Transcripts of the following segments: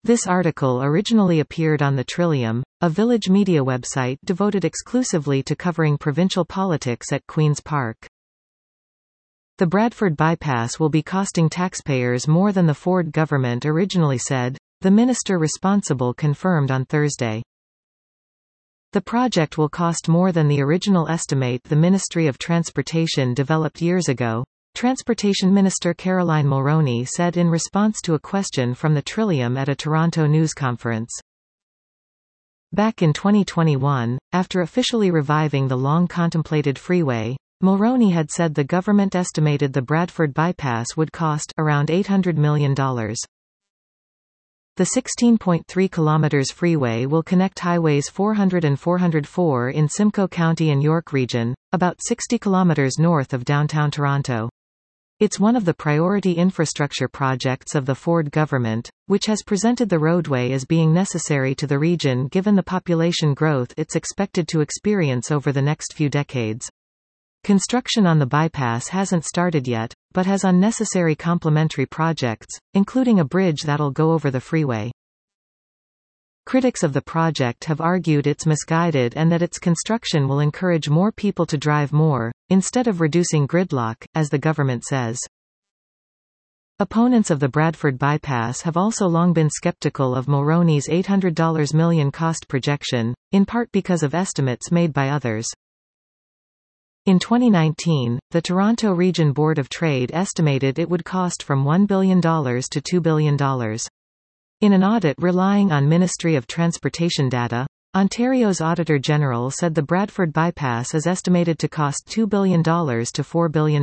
This article originally appeared on the Trillium, a village media website devoted exclusively to covering provincial politics at Queen's Park. The Bradford bypass will be costing taxpayers more than the Ford government originally said, the minister responsible confirmed on Thursday. The project will cost more than the original estimate the Ministry of Transportation developed years ago, Transportation Minister Caroline Mulroney said in response to a question from the Trillium at a Toronto news conference. Back in 2021, after officially reviving the long-contemplated freeway, Mulroney had said the government estimated the Bradford bypass would cost around $800 million. The 16.3 km freeway will connect highways 400 and 404 in Simcoe County and York Region, about 60 km north of downtown Toronto. It's one of the priority infrastructure projects of the Ford government, which has presented the roadway as being necessary to the region given the population growth it's expected to experience over the next few decades. Construction on the bypass hasn't started yet, but has unnecessary complementary projects, including a bridge that'll go over the freeway. Critics of the project have argued it's misguided and that its construction will encourage more people to drive more, instead of reducing gridlock, as the government says. Opponents of the Bradford bypass have also long been skeptical of Mulroney's $800 million cost projection, in part because of estimates made by others. In 2019, the Toronto Region Board of Trade estimated it would cost from $1 billion to $2 billion. In an audit relying on Ministry of Transportation data, Ontario's Auditor General said the Bradford bypass is estimated to cost $2 billion to $4 billion.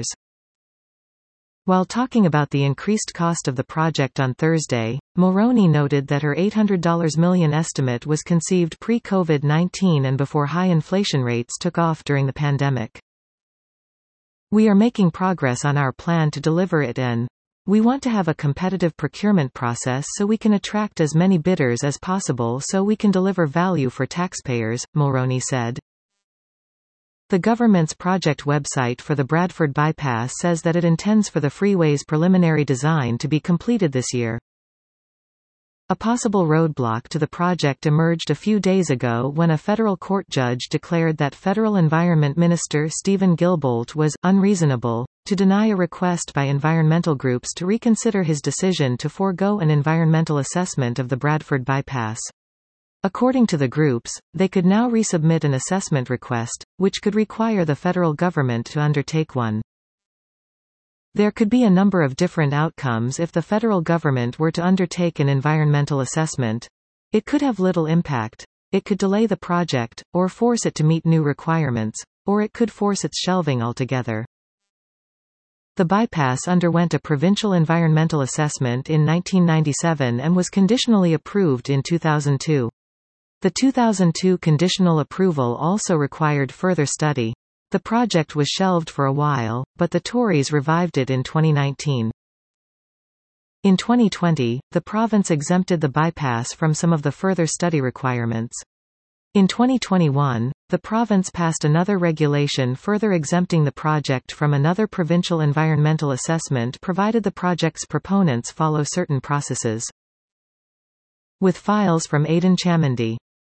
While talking about the increased cost of the project on Thursday, Mulroney noted that her $800 million estimate was conceived pre-COVID-19 and before high inflation rates took off during the pandemic. We are making progress on our plan to deliver it in. We want to have a competitive procurement process so we can attract as many bidders as possible so we can deliver value for taxpayers, Mulroney said. The government's project website for the Bradford bypass says that it intends for the freeway's preliminary design to be completed this year. A possible roadblock to the project emerged a few days ago when a federal court judge declared that Federal Environment Minister Stephen Guilbeault was unreasonable to deny a request by environmental groups to reconsider his decision to forego an environmental assessment of the Bradford bypass. According to the groups, they could now resubmit an assessment request, which could require the federal government to undertake one. There could be a number of different outcomes if the federal government were to undertake an environmental assessment. It could have little impact. It could delay the project, or force it to meet new requirements, or it could force its shelving altogether. The bypass underwent a provincial environmental assessment in 1997 and was conditionally approved in 2002. The 2002 conditional approval also required further study. The project was shelved for a while, but the Tories revived it in 2019. In 2020, the province exempted the bypass from some of the further study requirements. In 2021, the province passed another regulation further exempting the project from another provincial environmental assessment provided the project's proponents follow certain processes. With files from Aidan Chamandy.